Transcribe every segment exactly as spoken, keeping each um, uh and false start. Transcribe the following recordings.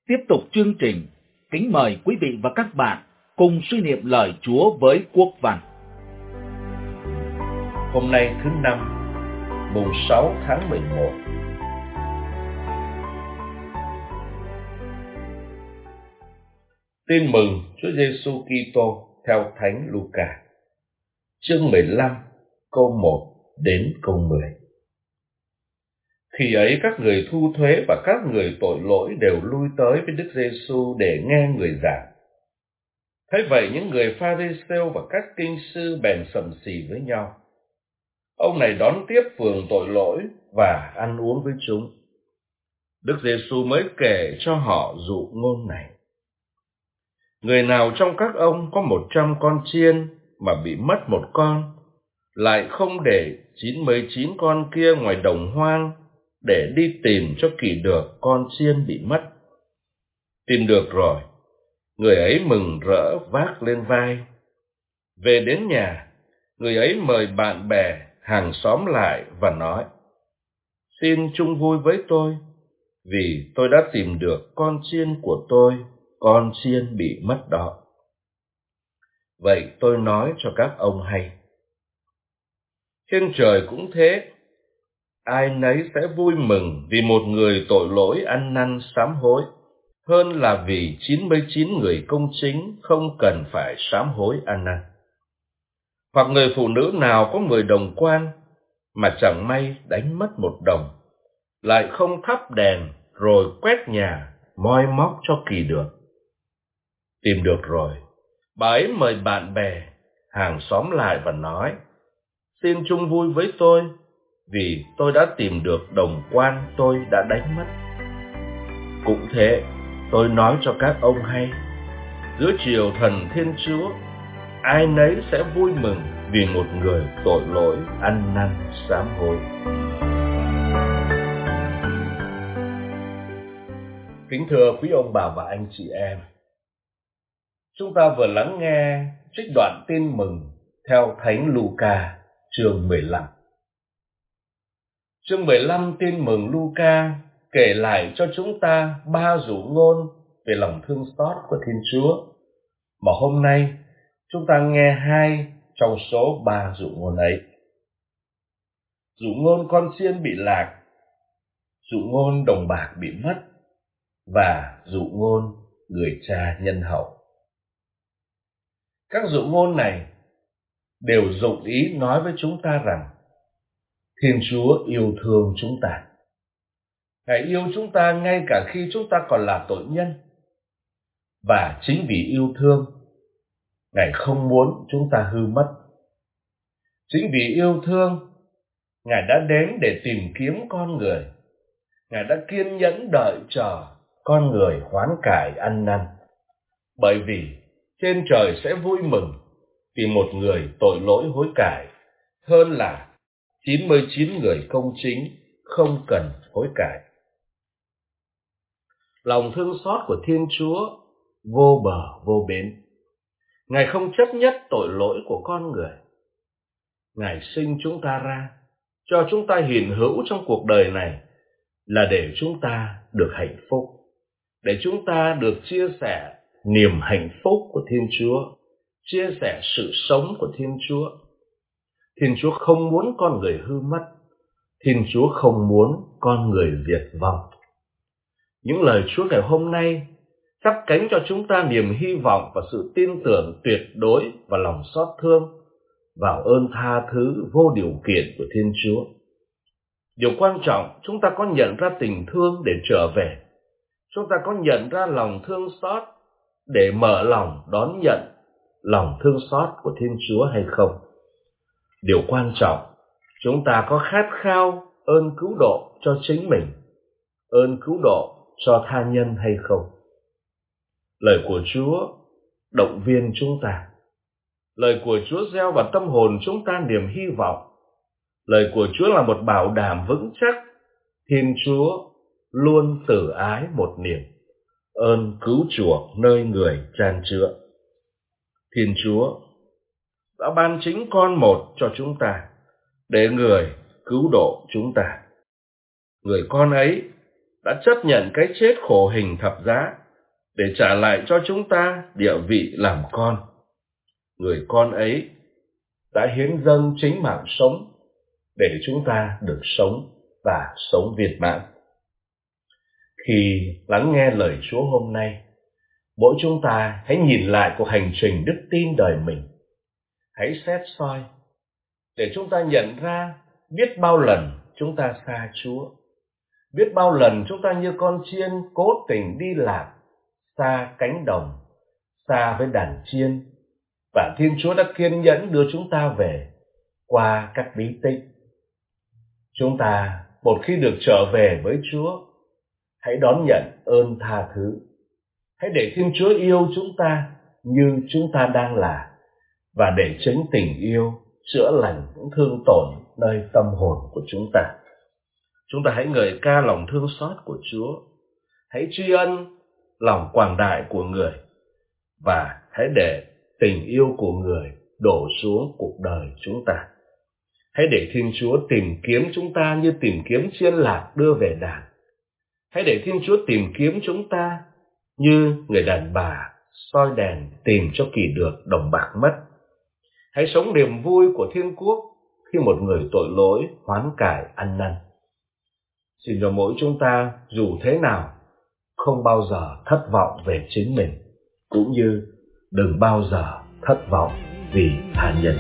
Tiếp tục chương trình, kính mời quý vị và các bạn cùng suy niệm lời Chúa với Quốc Văn. Hôm nay thứ năm, mùng sáu tháng mười một. Tin mừng Chúa Giêsu Kitô theo Thánh Luca, chương mười lăm, câu một đến câu mười. Khi ấy các người thu thuế và các người tội lỗi đều lui tới với Đức Giêsu để nghe người giảng. Thế vậy những người Pha-ri-sêu và các kinh sư bèn sầm xì với nhau. Ông này đón tiếp phường tội lỗi và ăn uống với chúng. Đức Giêsu mới kể cho họ dụ ngôn này. Người nào trong các ông có một trăm con chiên mà bị mất một con, lại không để chín mươi chín con kia ngoài đồng hoang để đi tìm cho kỹ được con chiên bị mất. Tìm được rồi, người ấy mừng rỡ vác lên vai. Về đến nhà, người ấy mời bạn bè, hàng xóm lại và nói: Xin chung vui với tôi, vì tôi đã tìm được con chiên của tôi, con chiên bị mất đó. Vậy tôi nói cho các ông hay. Trên trời cũng thế, ai nấy sẽ vui mừng vì một người tội lỗi ăn năn sám hối, hơn là vì chín mươi chín người công chính không cần phải sám hối ăn năn. Hoặc người phụ nữ nào có mười đồng quan, mà chẳng may đánh mất một đồng, lại không thắp đèn rồi quét nhà, moi móc cho kỳ được. Tìm được rồi, bà ấy mời bạn bè, hàng xóm lại và nói: Xin chung vui với tôi, vì tôi đã tìm được đồng quan tôi đã đánh mất. Cũng thế, tôi nói cho các ông hay, giữa triều thần Thiên Chúa, ai nấy sẽ vui mừng vì một người tội lỗi ăn năn sám hối. Kính thưa quý ông bà và anh chị em, chúng ta vừa lắng nghe trích đoạn tin mừng theo Thánh Luca chương mười lăm. Chương mười lăm tin mừng Luca kể lại cho chúng ta ba dụ ngôn về lòng thương xót của Thiên Chúa, mà hôm nay chúng ta nghe hai trong số ba dụ ngôn ấy. Dụ ngôn con chiên bị lạc, dụ ngôn đồng bạc bị mất, và dụ ngôn người cha nhân hậu. Các dụ ngôn này đều dụng ý nói với chúng ta rằng Thiên Chúa yêu thương chúng ta. Ngài yêu chúng ta ngay cả khi chúng ta còn là tội nhân. Và chính vì yêu thương, Ngài không muốn chúng ta hư mất. Chính vì yêu thương, Ngài đã đến để tìm kiếm con người. Ngài đã kiên nhẫn đợi chờ con người hoán cải ăn năn. Bởi vì trên trời sẽ vui mừng vì một người tội lỗi hối cải, hơn là chín mươi chín người công chính không cần hối cải. Lòng thương xót của Thiên Chúa vô bờ vô bến. Ngài không chấp nhất tội lỗi của con người. Ngài sinh chúng ta ra, cho chúng ta hiện hữu trong cuộc đời này là để chúng ta được hạnh phúc, để chúng ta được chia sẻ niềm hạnh phúc của Thiên Chúa, chia sẻ sự sống của Thiên Chúa. Thiên Chúa không muốn con người hư mất. Thiên Chúa không muốn con người diệt vong. Những lời Chúa ngày hôm nay chắp cánh cho chúng ta niềm hy vọng và sự tin tưởng tuyệt đối và lòng xót thương vào ơn tha thứ vô điều kiện của Thiên Chúa. Điều quan trọng, chúng ta có nhận ra tình thương để trở về. Chúng ta có nhận ra lòng thương xót để mở lòng đón nhận lòng thương xót của Thiên Chúa hay không? Điều quan trọng, chúng ta có khát khao ơn cứu độ cho chính mình, ơn cứu độ cho tha nhân hay không? Lời của Chúa động viên chúng ta. Lời của Chúa gieo vào tâm hồn chúng ta niềm hy vọng. Lời của Chúa là một bảo đảm vững chắc. Thiên Chúa luôn tử ái một niềm, ơn cứu chuộc nơi người chan chứa. Thiên Chúa đã ban chính con một cho chúng ta, để người cứu độ chúng ta. Người con ấy đã chấp nhận cái chết khổ hình thập giá để trả lại cho chúng ta địa vị làm con. Người con ấy đã hiến dâng chính mạng sống để chúng ta được sống và sống viên mãn. Khi lắng nghe lời Chúa hôm nay, mỗi chúng ta hãy nhìn lại cuộc hành trình đức tin đời mình. Hãy xét soi để chúng ta nhận ra biết bao lần chúng ta xa Chúa, biết bao lần chúng ta như con chiên cố tình đi lạc, xa cánh đồng, xa với đàn chiên, và Thiên Chúa đã kiên nhẫn đưa chúng ta về qua các bí tích. Chúng ta một khi được trở về với Chúa, hãy đón nhận ơn tha thứ. Hãy để Thiên Chúa yêu chúng ta như chúng ta đang là, và để chính tình yêu chữa lành những thương tổn nơi tâm hồn của chúng ta. Chúng ta hãy ngợi ca lòng thương xót của Chúa, hãy tri ân lòng quảng đại của Người, và hãy để tình yêu của Người đổ xuống cuộc đời chúng ta. Hãy để Thiên Chúa tìm kiếm chúng ta như tìm kiếm chiên lạc đưa về đàn. Hãy để Thiên Chúa tìm kiếm chúng ta như người đàn bà soi đèn tìm cho kỳ được đồng bạc mất. Hãy sống niềm vui của thiên quốc khi một người tội lỗi hoán cải ăn năn. Xin cho mỗi chúng ta dù thế nào không bao giờ thất vọng về chính mình, cũng như đừng bao giờ thất vọng vì tha nhân.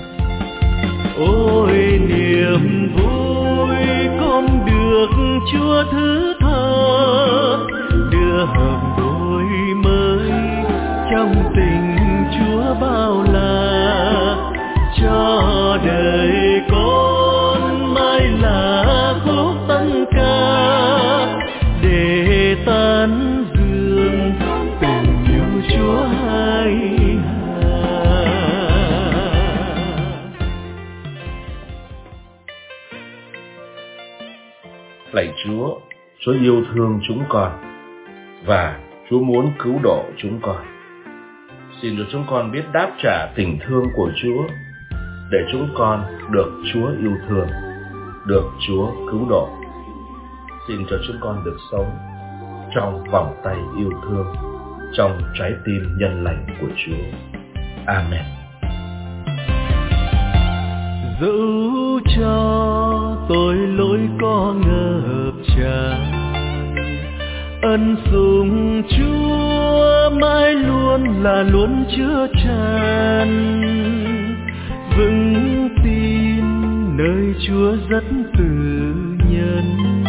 Ôi niềm vui con được Chúa thứ tha, đưa hờn đôi mới trong tình Chúa bao la, cho đời con mãi là khúc tân ca, để tán dương tình yêu Chúa hai hà. Lạy Chúa, Chúa yêu thương chúng con và Chúa muốn cứu độ chúng con. Xin cho chúng con biết đáp trả tình thương của Chúa, để chúng con được Chúa yêu thương, được Chúa cứu độ. Xin cho chúng con được sống trong vòng tay yêu thương, trong trái tim nhân lành của Chúa. Amen. Dẫu cho tôi lỗi có ngập tràn, ân sủng Chúa mãi luôn là luôn chứa chan, vững tin nơi Chúa rất từ nhân.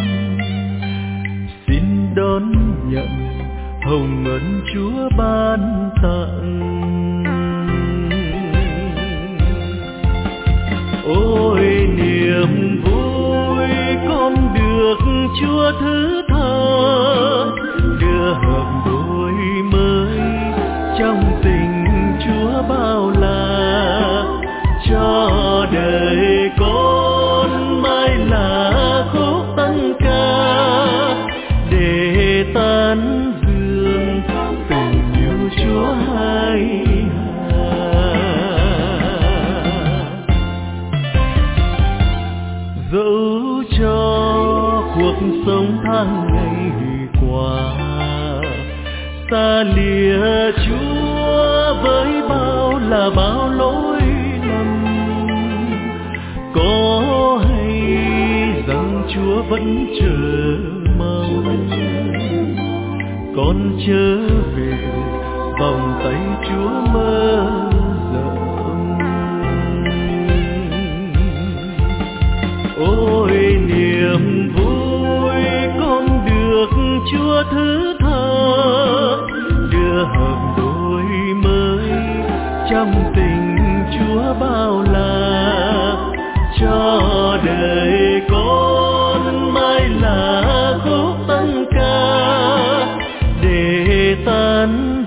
Xin đón nhận hồng ân Chúa ban tặng. Ôi niềm vui con được Chúa thứ tha, đưa hợp đôi mới trong tình Chúa bao la, cho đời con mãi là khúc tân ca, để tán dương tình yêu Chúa hai hà. Dẫu cho cuộc sống tháng ngày qua xa lìa Chúa với bao là bao lỗi lầm, có hay rằng Chúa vẫn chờ mong con trở về vòng tay Chúa mơ rộng. Ôi niềm vui con được Chúa thứ tha, đưa hợp đôi mới trong tình Chúa bao la, cho đời con mãi là khúc tân ca, để tán